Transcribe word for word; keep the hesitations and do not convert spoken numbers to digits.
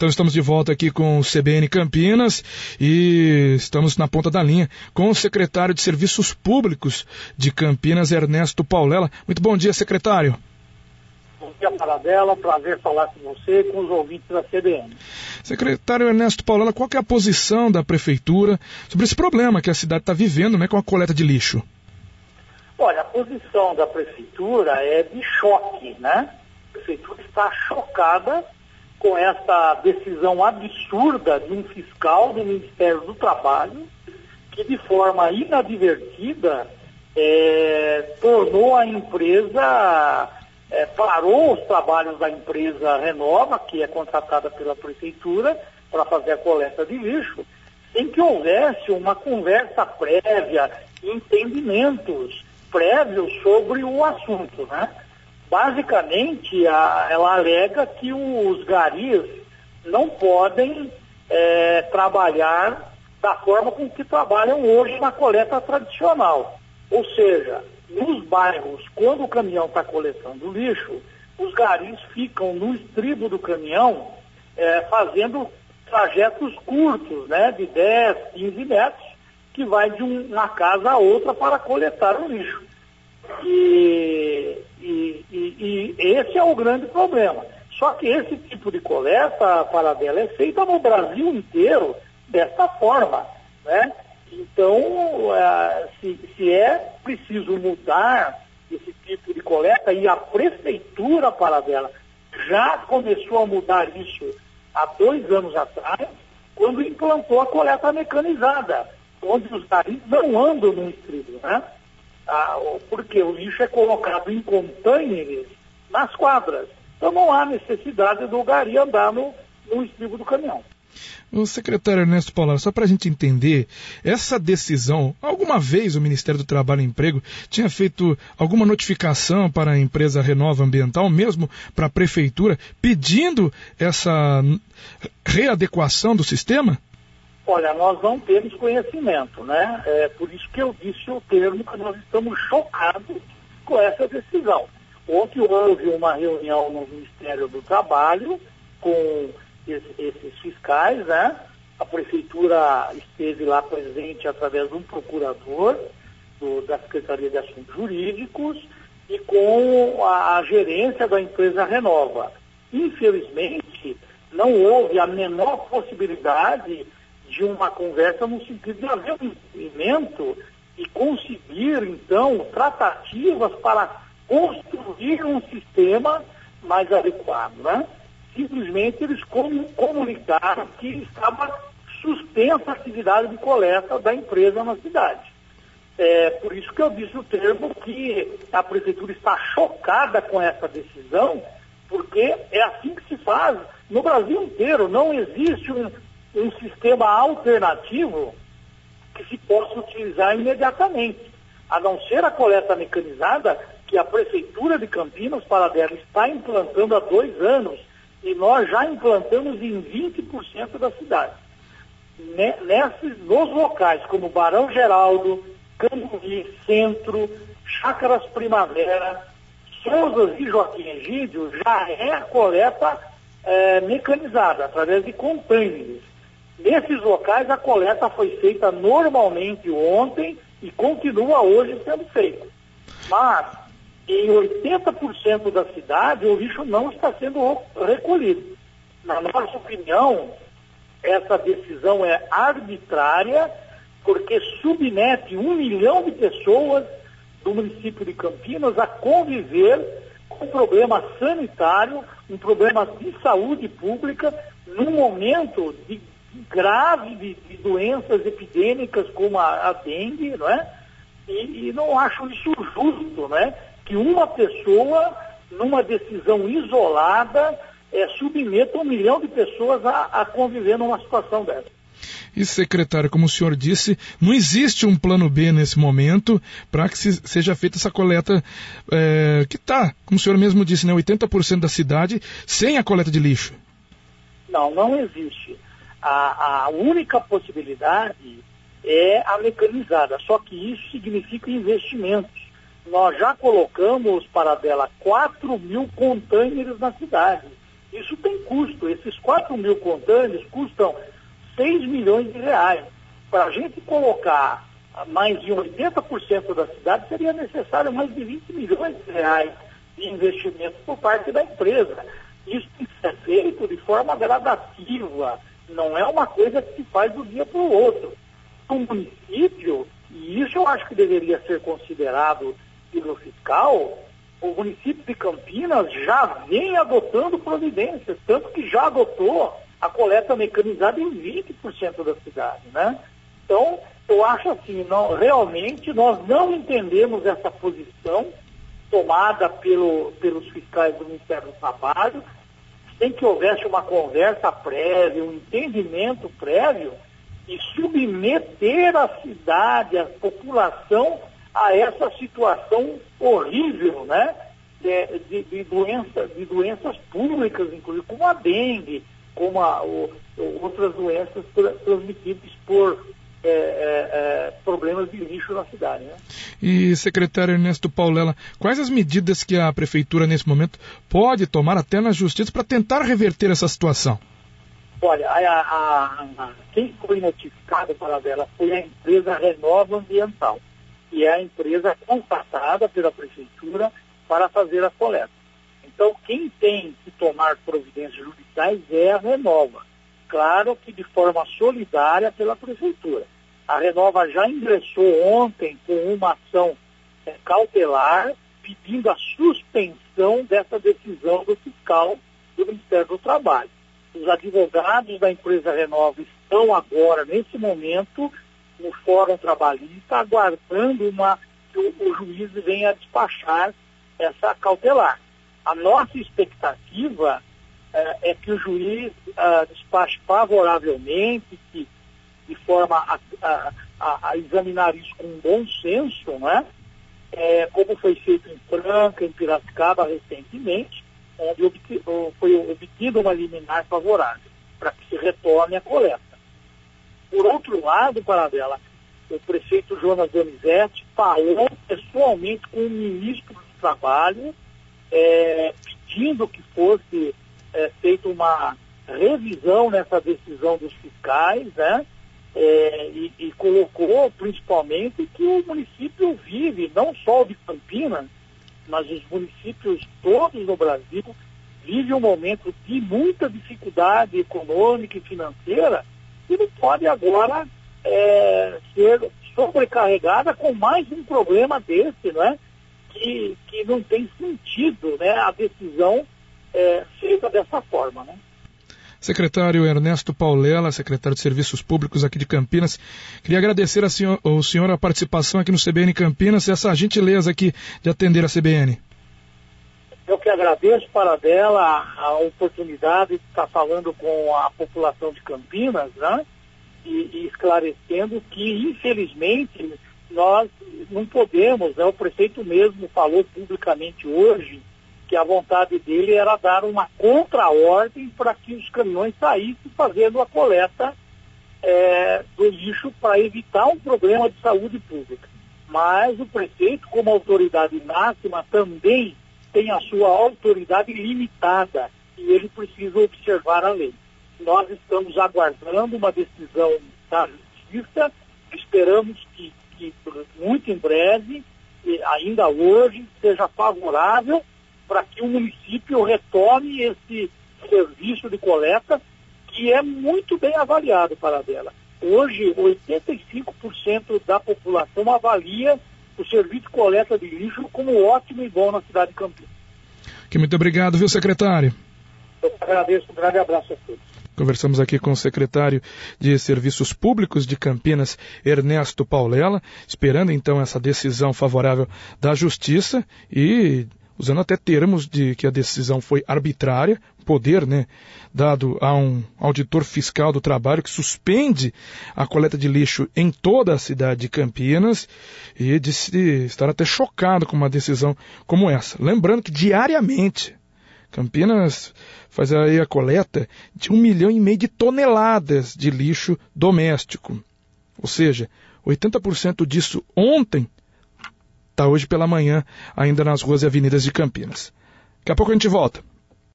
Então estamos de volta aqui com o C B N Campinas e estamos na ponta da linha com o secretário de Serviços Públicos de Campinas, Ernesto Paulela. Muito bom dia, secretário. Bom dia, Paradela. Prazer falar com você e com os ouvintes da C B N. Secretário Ernesto Paulela, qual que é a posição da Prefeitura sobre esse problema que a cidade está vivendo, né, com a coleta de lixo? Olha, a posição da Prefeitura é de choque, né? A Prefeitura está chocada com essa decisão absurda de um fiscal do Ministério do Trabalho que, de forma inadvertida, é, tornou a empresa, é, parou os trabalhos da empresa Renova, que é contratada pela Prefeitura para fazer a coleta de lixo, sem que houvesse uma conversa prévia, entendimentos prévios sobre o assunto, né? Basicamente, a, ela alega que os garis não podem é, trabalhar da forma com que trabalham hoje na coleta tradicional. Ou seja, nos bairros, quando o caminhão está coletando lixo, os garis ficam no estribo do caminhão é, fazendo trajetos curtos, né, de dez, quinze metros, que vai de uma casa a outra para coletar o lixo. E, e, e, e esse é o grande problema. Só que esse tipo de coleta, Paradela, é feita no Brasil inteiro dessa forma, né? Então, uh, se, se é preciso mudar esse tipo de coleta, e a Prefeitura, Paradela, já começou a mudar isso há dois anos atrás, quando implantou a coleta mecanizada, onde os garis não andam no estribo, né? Ah, porque o lixo é colocado em contêineres nas quadras. Então não há necessidade do gari andar no, no estribo do caminhão. O secretário Ernesto Paulela, só para a gente entender, essa decisão, alguma vez o Ministério do Trabalho e Emprego tinha feito alguma notificação para a empresa Renova Ambiental, mesmo para a Prefeitura, pedindo essa readequação do sistema? Olha, nós não temos conhecimento, né? É por isso que eu disse o termo que nós estamos chocados com essa decisão. Ontem houve uma reunião no Ministério do Trabalho com esse, esses fiscais, né? A Prefeitura esteve lá presente através de um procurador do, da Secretaria de Assuntos Jurídicos e com a, a gerência da empresa Renova. Infelizmente, não houve a menor possibilidade de uma conversa no sentido de haver um entendimento e conseguir, então, tratativas para construir um sistema mais adequado, né? Simplesmente eles comunicaram que estava suspensa a atividade de coleta da empresa na cidade. É por isso que eu disse o termo que a Prefeitura está chocada com essa decisão, porque é assim que se faz no Brasil inteiro. Não existe um um sistema alternativo que se possa utilizar imediatamente, a não ser a coleta mecanizada que a Prefeitura de Campinas, Paradela, está implantando há dois anos e nós já implantamos em vinte por cento da cidade. Nesses, nos locais como Barão Geraldo, Cambuí, Centro, Chácaras Primavera, Souzas e Joaquim Egídio, já é a coleta é, mecanizada, através de contêineres. Nesses locais, a coleta foi feita normalmente ontem e continua hoje sendo feita. Mas, em oitenta por cento da cidade, o lixo não está sendo recolhido. Na nossa opinião, essa decisão é arbitrária, porque submete um milhão de pessoas do município de Campinas a conviver com um problema sanitário, um problema de saúde pública, num momento de grave de, de doenças epidêmicas como a, a dengue, não é? E, e não acho isso justo, né? Que uma pessoa, numa decisão isolada, é, submeta um milhão de pessoas a, a conviver numa situação dessa. E, secretário, como o senhor disse, não existe um plano B nesse momento para que se, seja feita essa coleta é, que está, como o senhor mesmo disse, né, oitenta por cento da cidade sem a coleta de lixo. Não, não existe. A, a única possibilidade é a mecanizada, só que isso significa investimentos. Nós já colocamos, Paradela, quatro mil contêineres na cidade. Isso tem custo. Esses quatro mil contêineres custam seis milhões de reais. Para a gente colocar mais de oitenta por cento da cidade, seria necessário mais de vinte milhões de reais de investimento por parte da empresa. Isso tem que ser feito de forma gradativa, não é uma coisa que se faz do dia para o outro. O município, e isso eu acho que deveria ser considerado pelo fiscal, o município de Campinas já vem adotando providências, tanto que já adotou a coleta mecanizada em vinte por cento da cidade, né? Então, eu acho assim, não, realmente nós não entendemos essa posição tomada pelo, pelos fiscais do Ministério do Trabalho, sem que houvesse uma conversa prévia, um entendimento prévio, e submeter a cidade, a população, a essa situação horrível, né? De, de, de, doença, de doenças públicas, inclusive, como a dengue, como a, o, outras doenças transmitidas por é, é, é, problemas de lixo na cidade, né? E, secretário Ernesto Paulela, quais as medidas que a Prefeitura, nesse momento, pode tomar até na Justiça para tentar reverter essa situação? Olha, a, a, a, quem foi notificado para ela foi a empresa Renova Ambiental, que é a empresa contratada pela Prefeitura para fazer a coleta. Então, quem tem que tomar providências judiciais é a Renova. Claro que de forma solidária pela Prefeitura. A Renova já ingressou ontem com uma ação é, cautelar, pedindo a suspensão dessa decisão do fiscal do Ministério do Trabalho. Os advogados da empresa Renova estão agora, nesse momento, no Fórum Trabalhista, aguardando uma, que o, o juiz venha despachar essa cautelar. A nossa expectativa é, é que o juiz uh, despache favoravelmente, que, de forma a, a, a, a examinar isso com bom senso, né? É, como foi feito em Franca, em Piracicaba recentemente, onde obti, foi obtida uma liminar favorável para que se retome a coleta. Por outro lado, Paradela, o prefeito Jonas Donizete falou pessoalmente com o ministro do Trabalho, é, pedindo que fosse é, feita uma revisão nessa decisão dos fiscais, né? É, e, e colocou principalmente que o município vive, não só o de Campinas, mas os municípios todos no Brasil vivem um momento de muita dificuldade econômica e financeira e não pode agora é, ser sobrecarregada com mais um problema desse, não é? Que, que não tem sentido, né, a decisão é, feita dessa forma, né? Secretário Ernesto Paulela, secretário de Serviços Públicos aqui de Campinas, queria agradecer a senhor, ao senhor a participação aqui no C B N Campinas, essa gentileza aqui de atender a C B N. Eu que agradeço, Paradela, a oportunidade de estar falando com a população de Campinas, né? E, e esclarecendo que, infelizmente, nós não podemos, né? O prefeito mesmo falou publicamente hoje que a vontade dele era dar uma contra-ordem para que os caminhões saíssem fazendo a coleta é, do lixo para evitar um problema de saúde pública. Mas o prefeito, como autoridade máxima, também tem a sua autoridade limitada e ele precisa observar a lei. Nós estamos aguardando uma decisão da Justiça, esperamos que, que muito em breve, ainda hoje, seja favorável para que o município retome esse serviço de coleta, que é muito bem avaliado, Paradela. Hoje, oitenta e cinco por cento da população avalia o serviço de coleta de lixo como ótimo e bom na cidade de Campinas. Que muito obrigado, viu, secretário? Eu agradeço, um grande abraço a todos. Conversamos aqui com o secretário de Serviços Públicos de Campinas, Ernesto Paulela, esperando então essa decisão favorável da Justiça e usando até termos de que a decisão foi arbitrária, poder, né, dado a um auditor fiscal do trabalho que suspende a coleta de lixo em toda a cidade de Campinas e disse estar até chocado com uma decisão como essa. Lembrando que diariamente Campinas faz aí a coleta de um milhão e meio de toneladas de lixo doméstico. Ou seja, oitenta por cento disso ontem está hoje pela manhã ainda nas ruas e avenidas de Campinas. Daqui a pouco a gente volta.